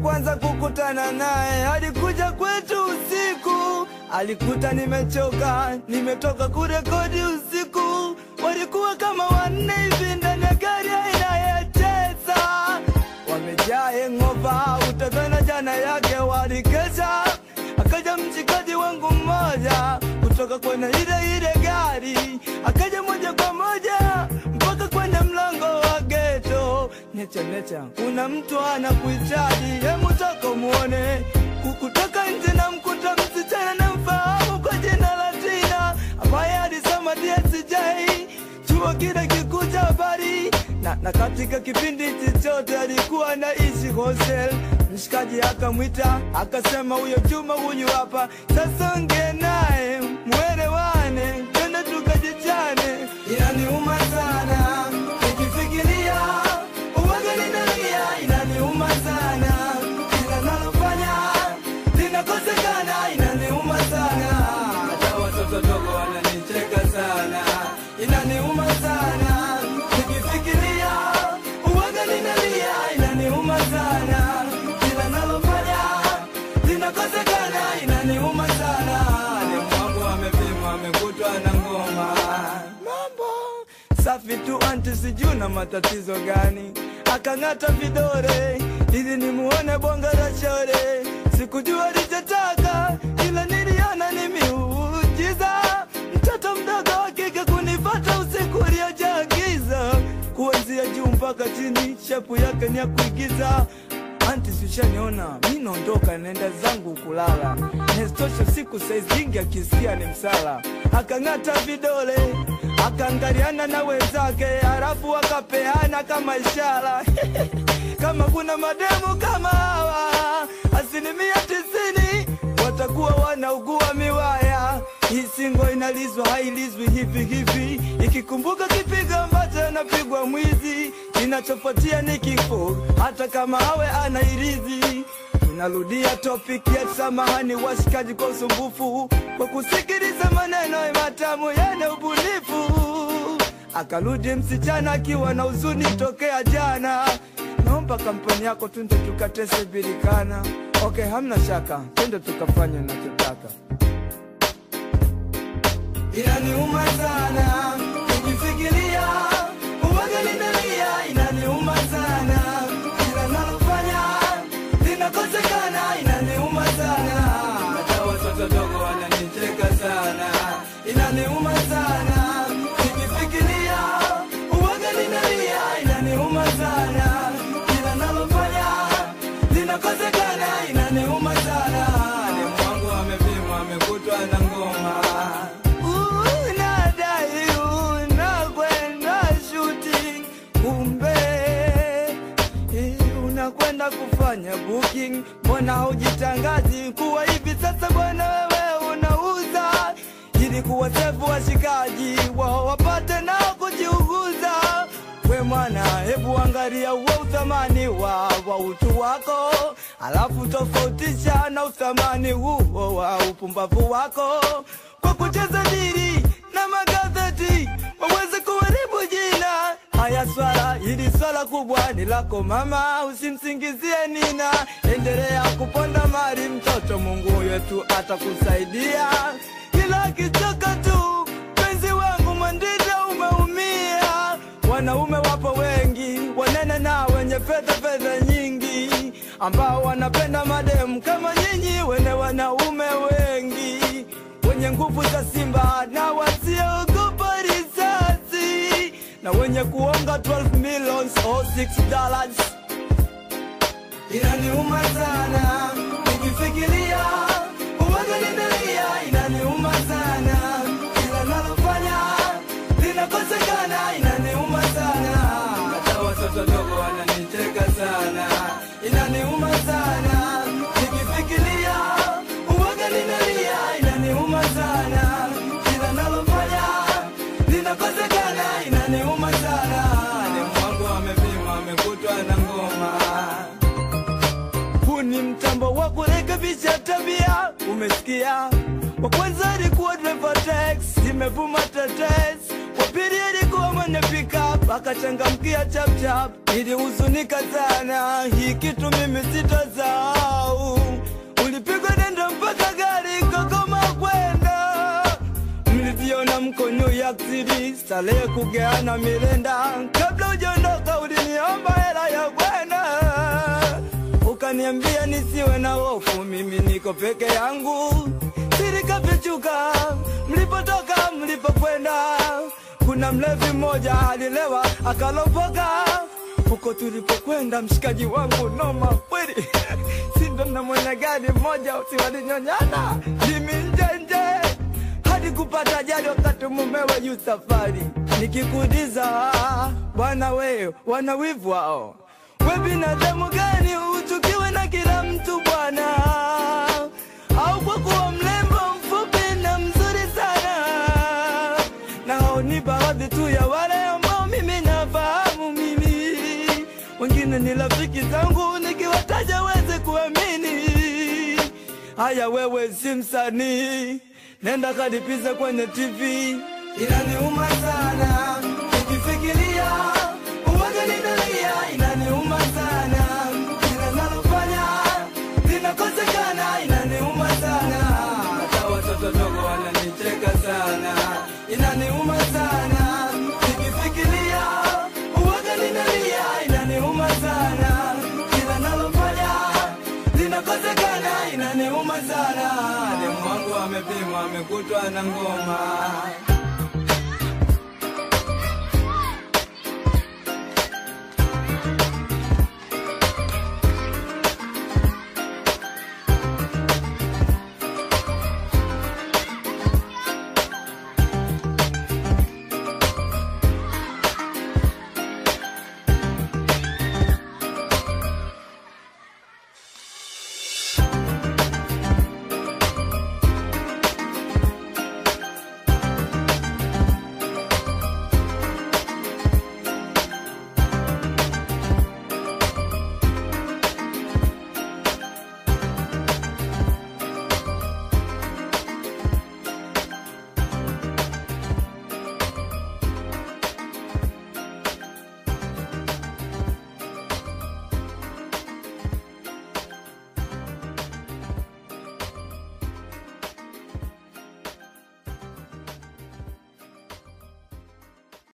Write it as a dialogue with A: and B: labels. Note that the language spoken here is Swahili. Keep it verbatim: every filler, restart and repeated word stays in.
A: kwanza kukutana naye alikuja kwetu usiku. Alikuta nimechoka, nimetoka kurekodi usiku. Walikuwa kama wanne hivi ndani ya gari aina ya Tesla. Wamejaa hangover, utadhani jana yake walikesha. Akaja mshikaji wangu mmoja kutoka kwenye ile ile gari, akaja moja kwa moja mpaka kwenye mlango wa ghetto. Necha necha, kuna mtu anakuhitaji, hebu toka muone. Kukutoka nje na mkuta msichana na mfahamu kwa jina la Tina, ambaye alisoma D S J chuo kile kikuu cha habari, na, na katika kipindi chote alikuwa anaishi hostel. Mshikaji akamwita akasema, huyo Juma huyu hapa, sasa ongea naye muelewane, twende tukajichane. Inaniuma sana nikifikiria uwaga ninalia, inaniuma sana kila nalofanya linakosekana, inaniuma sana hata watoto dogo wananicheka sana. Inaniuma sana nikifikiria uwaga ninalia, inaniuma sana kila nalofanya linakosekana, inaniuma sana. Ni mwangu amepimwa amekutwa na ngoma. Mambo safi tu anti, sijui na matatizo gani. Akangata vidore ili nimuone bonga la shore. Sikujua alichotaka ila niliona ni miujiza. Mtoto mdogo wa kike kunipata usiku uliojaa giza. Kuanzia juu mpaka chini shapu yake ni ya kuigiza. Anti sishaniona, mimi naondoka naenda zangu kulala. Nestosho siku saizi nyingi akisikia ni msala. Akangata vidole, akaangaliana na wenzake, halafu akapeana kama ishara. Kama kuna mademu kama hawa, asilimia tisini watakuwa wanaugua miwaya. Hii singo inalizwa hailizwi hivi hivi, ikikumbuka kipigo ambacho anapigwa mwizi. Kinachofuatia ni kifo, hata kama awe anairizi. Tunarudia topic ya samahani washikaji kwa usumbufu, kwa kusikiliza maneno matamu yana ubunifu. Akarudi msichana akiwa na huzuni tokea jana, naomba kampani yako tunde tukatese bilikana. Okay, hamna shaka, twende tukafanya ninachotaka. Inaniuma sana nikifikiria uwaga ninalia, inaniuma sana kila nalofanya linakosekana, inaniuma sana hata watoto dogo wananicheka sana. Inaniuma sana nikifikiria uwaga ninalia, inaniuma sana kila nalofanya linakosekana, inaniuma sana. Ni mwangu amepimwa amekutwa na ngoma. Unakwenda kufanya booking, mbona hujitangazi kuwa hivi sasa bwana wewe unauza, ili kuwasefu washikaji wao wapate na kujiuguza. We mwana, hebu angalia uwe uthamani wa, wa utu wako, alafu tofautisha na uthamani huo wa upumbavu wako. Kwa kucheza dili na magazeti waweze kuharibu jina. Haya swala, hili swala kubwa ni lako mama, usimsingizie Nina. Endelea kuponda mali mtoto, Mungu wetu atakusaidia. Kila kichoka tu penzi wangu mandida umeumia. Wanaume wapo wengi wanene na wenye fedha fedha nyingi, ambao wanapenda mademu kama nyinyi wene wanaume wengi, wenye nguvu za simba na wasiogopa risasi, na wenye kuonga twelve millions or six dollars. Inaniuma sana nikifikiria uwaga ninalia, inaniuma sana kila nalofanya linakosekana, inaniuma sana hata watoto dogo wananicheka sana. Inaniuma sana nikifikiria uwaga ninalia, inaniuma sana kila nalofanya linakosekana, inaniuma sana. Ni mwangu amepima amekutwa na ngoma. Huu ni mtambo wa kurekebisha tabia, umesikia? Wa kwanza alikuwa driver tax, imevuma tetes. Wa pili alikuwa mwenye pick up, akachangamkia chap chap. Nilihuzunika sana, hii kitu mimi sitosahau. Ulipigwa nenda mpaka gari kokoma kwenda. Mliziona mko New York City, Starehe kugeana milenda. Kabla hujaondoka uliniomba hela ya kwenda. Ukaniambia nisiwe na hofu, mimi niko peke yangu. Siri kafichuka, mlipotoka mlipokwenda. Kuna mlevi mmoja alilewa akalopoka. Huko tulipokwenda mshikaji wangu noma kweli. Sindo na mwenye gari mmoja usiwalinyonyana. Limi nje nje hadi kupata ajali wakati mumewe yu safari. Nikikuuliza bwana wewe wana wivu wao. We binadamu gani uchukiwe na kila mtu bwana? Au kwa kuwa mlembo mfupi na mzuri sana? Na hao ni baadhi tu ya wale ambao mimi nafahamu mimi. Wengine ni rafiki zangu nikiwataja weze kuamini. Haya wewe si msanii, nenda kadipiza kwenye T V. Inaniuma sana nikifikiria uwaga ninalia. Inaniuma sana kila nalofanya linakosekana. Inaniuma sana hata watoto dogo wananicheka sana. Inaniuma sana nikifikiria uwaga ninalia. Inaniuma sana kila nalofanya linakosekana. Inaniuma sana demu wangu amepimwa amekutwa na ngoma.